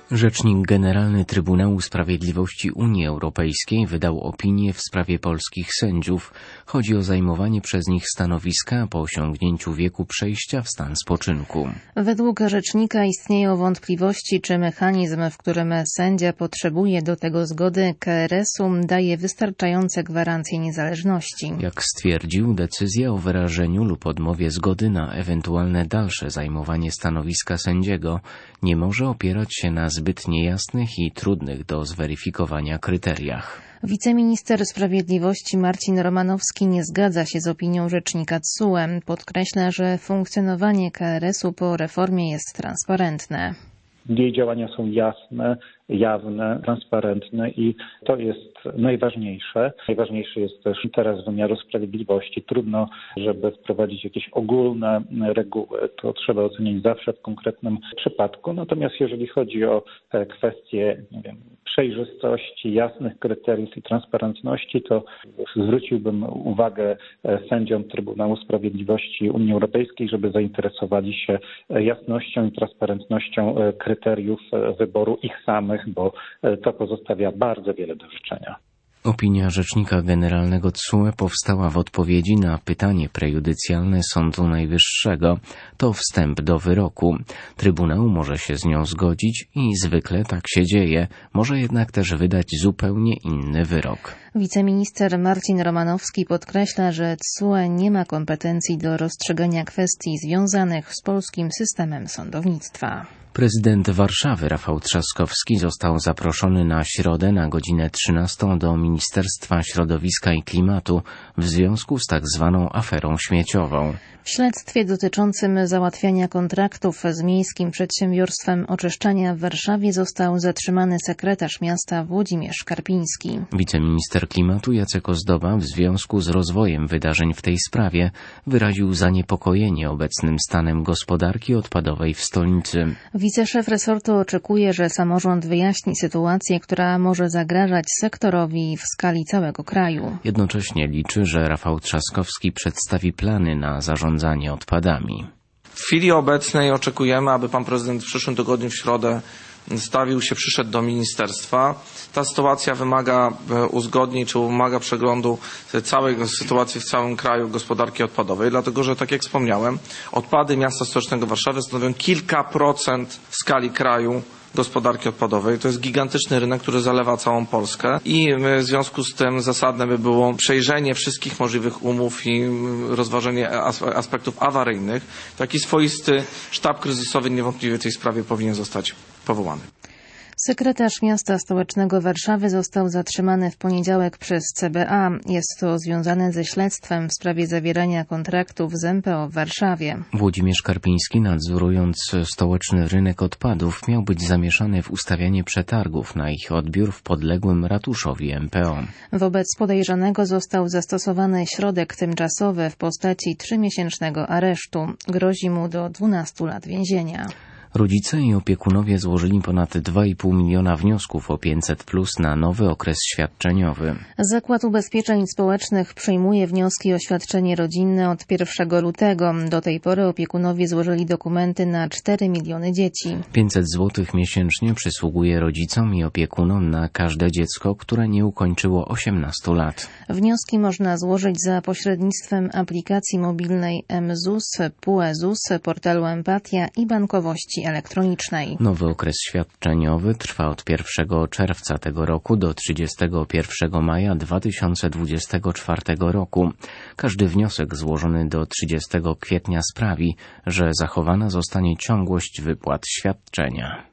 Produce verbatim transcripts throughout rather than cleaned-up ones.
Rzecznik Generalny Trybunału Sprawiedliwości Unii Europejskiej wydał opinię w sprawie polskich sędziów. Chodzi o zajmowanie przez nich stanowiska po osiągnięciu wieku przejścia w stan spoczynku. Według rzecznika istnieją wątpliwości, czy mechanizm, w którym sędzia potrzebuje do tego zgody K R S-u, daje wystarczające gwarancje niezależności. Jak stwierdził, decyzja o wyrażeniu lub odmowie zgody na ewentualne dalsze zajmowanie stanowiska sędziego nie może opierać się na zbyt niejasnych i trudnych do zweryfikowania kryteriach. Wiceminister Sprawiedliwości Marcin Romanowski nie zgadza się z opinią rzecznika T S U E. Podkreśla, że funkcjonowanie K R S-u po reformie jest transparentne. Jej działania są jasne, jawne, transparentne i to jest najważniejsze. Najważniejszy jest też interes wymiaru sprawiedliwości. Trudno, żeby wprowadzić jakieś ogólne reguły. To trzeba ocenić zawsze w konkretnym przypadku. Natomiast jeżeli chodzi o kwestie, nie wiem, przejrzystości, jasnych kryteriów i transparentności, to zwróciłbym uwagę sędziom Trybunału Sprawiedliwości Unii Europejskiej, żeby zainteresowali się jasnością i transparentnością kryteriów wyboru ich samych, bo to pozostawia bardzo wiele do życzenia. Opinia Rzecznika Generalnego T S U E powstała w odpowiedzi na pytanie prejudycjalne Sądu Najwyższego. To wstęp do wyroku. Trybunał może się z nią zgodzić i zwykle tak się dzieje. Może jednak też wydać zupełnie inny wyrok. Wiceminister Marcin Romanowski podkreśla, że T S U E nie ma kompetencji do rozstrzygania kwestii związanych z polskim systemem sądownictwa. Prezydent Warszawy Rafał Trzaskowski został zaproszony na środę na godzinę trzynastą do Ministerstwa Środowiska i Klimatu w związku z tak zwaną aferą śmieciową. W śledztwie dotyczącym załatwiania kontraktów z Miejskim Przedsiębiorstwem Oczyszczania w Warszawie został zatrzymany sekretarz miasta Włodzimierz Karpiński. Wiceminister klimatu Jacek Ozdoba w związku z rozwojem wydarzeń w tej sprawie wyraził zaniepokojenie obecnym stanem gospodarki odpadowej w stolicy. Wiceszef resortu oczekuje, że samorząd wyjaśni sytuację, która może zagrażać sektorowi w skali całego kraju. Jednocześnie liczy, że Rafał Trzaskowski przedstawi plany na zarządzanie odpadami. W chwili obecnej oczekujemy, aby pan prezydent w przyszłym tygodniu w środę stawił się, przyszedł do ministerstwa. Ta sytuacja wymaga uzgodnień, czy wymaga przeglądu całej sytuacji w całym kraju gospodarki odpadowej, dlatego że, tak jak wspomniałem, odpady miasta stołecznego Warszawy stanowią kilka procent w skali kraju gospodarki odpadowej. To jest gigantyczny rynek, który zalewa całą Polskę i w związku z tym zasadne by było przejrzenie wszystkich możliwych umów i rozważenie aspektów awaryjnych. Taki swoisty sztab kryzysowy niewątpliwie w tej sprawie powinien zostać powołany. Sekretarz miasta stołecznego Warszawy został zatrzymany w poniedziałek przez C B A. Jest to związane ze śledztwem w sprawie zawierania kontraktów z M P O w Warszawie. Włodzimierz Karpiński, nadzorując stołeczny rynek odpadów, miał być zamieszany w ustawianie przetargów na ich odbiór w podległym ratuszowi M P O. Wobec podejrzanego został zastosowany środek tymczasowy w postaci trzymiesięcznego aresztu. Grozi mu do dwunastu lat więzienia. Rodzice i opiekunowie złożyli ponad dwa i pół miliona wniosków o pięćset plus na nowy okres świadczeniowy. Zakład Ubezpieczeń Społecznych przyjmuje wnioski o świadczenie rodzinne od pierwszego lutego. Do tej pory opiekunowie złożyli dokumenty na cztery miliony dzieci. pięćset złotych miesięcznie przysługuje rodzicom i opiekunom na każde dziecko, które nie ukończyło osiemnastu lat. Wnioski można złożyć za pośrednictwem aplikacji mobilnej M ZUS, P U E ZUS, portalu Empatia i bankowości elektronicznej. Nowy okres świadczeniowy trwa od pierwszego czerwca tego roku do trzydziestego pierwszego maja dwa tysiące dwudziestego czwartego roku. Każdy wniosek złożony do trzydziestego kwietnia sprawi, że zachowana zostanie ciągłość wypłat świadczenia.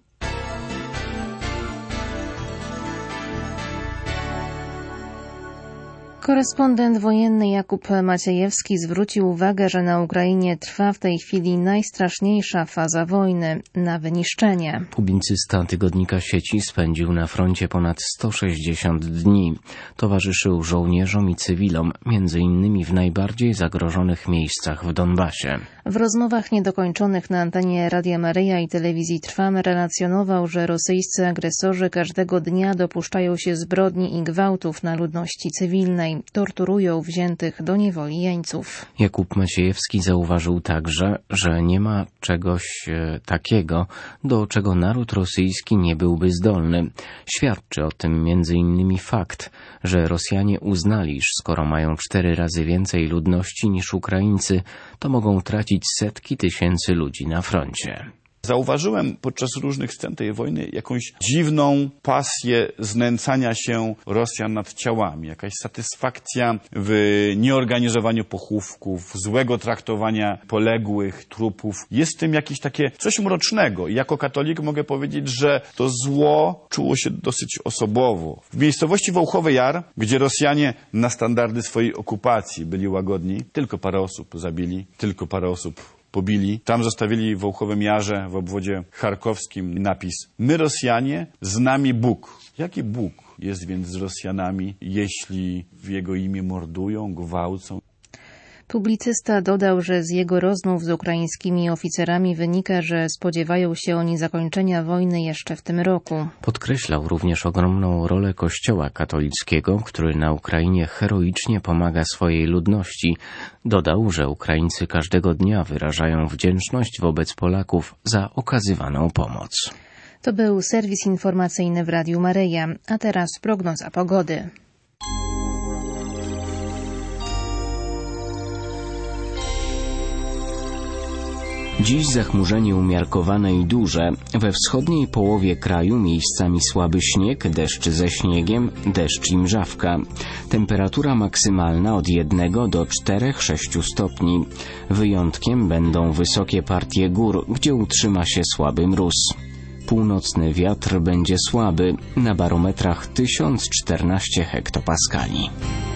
Korespondent wojenny Jakub Maciejewski zwrócił uwagę, że na Ukrainie trwa w tej chwili najstraszniejsza faza wojny na wyniszczenie. Publicysta tygodnika Sieci spędził na froncie ponad sto sześćdziesiąt dni. Towarzyszył żołnierzom i cywilom, między innymi w najbardziej zagrożonych miejscach w Donbasie. W rozmowach niedokończonych na antenie Radia Maryja i telewizji Trwam relacjonował, że rosyjscy agresorzy każdego dnia dopuszczają się zbrodni i gwałtów na ludności cywilnej. Północnej torturują wziętych do niewoli jeńców. Jakub Maciejewski zauważył także, że nie ma czegoś e, takiego, do czego naród rosyjski nie byłby zdolny. Świadczy o tym między innymi fakt, że Rosjanie uznali, że skoro mają cztery razy więcej ludności niż Ukraińcy, to mogą tracić setki tysięcy ludzi na froncie. Zauważyłem podczas różnych scen tej wojny jakąś dziwną pasję znęcania się Rosjan nad ciałami, jakaś satysfakcja w nieorganizowaniu pochówków, złego traktowania poległych, trupów. Jest w tym jakieś takie coś mrocznego. I jako katolik mogę powiedzieć, że to zło czuło się dosyć osobowo. W miejscowości Wołchowy Jar, gdzie Rosjanie na standardy swojej okupacji byli łagodni, tylko parę osób zabili, tylko parę osób pobili. Tam zostawili w Wołchowym Jarze, w obwodzie charkowskim napis: my Rosjanie, z nami Bóg. Jaki Bóg jest więc z Rosjanami, jeśli w jego imię mordują, gwałcą? Publicysta dodał, że z jego rozmów z ukraińskimi oficerami wynika, że spodziewają się oni zakończenia wojny jeszcze w tym roku. Podkreślał również ogromną rolę Kościoła katolickiego, który na Ukrainie heroicznie pomaga swojej ludności. Dodał, że Ukraińcy każdego dnia wyrażają wdzięczność wobec Polaków za okazywaną pomoc. To był serwis informacyjny w Radiu Maryja, a teraz prognoza pogody. Dziś zachmurzenie umiarkowane i duże. We wschodniej połowie kraju miejscami słaby śnieg, deszcz ze śniegiem, deszcz i mrzawka. Temperatura maksymalna od jednego do czterech sześciu stopni. Wyjątkiem będą wysokie partie gór, gdzie utrzyma się słaby mróz. Północny wiatr będzie słaby, na barometrach tysiąc czternaście hektopaskali.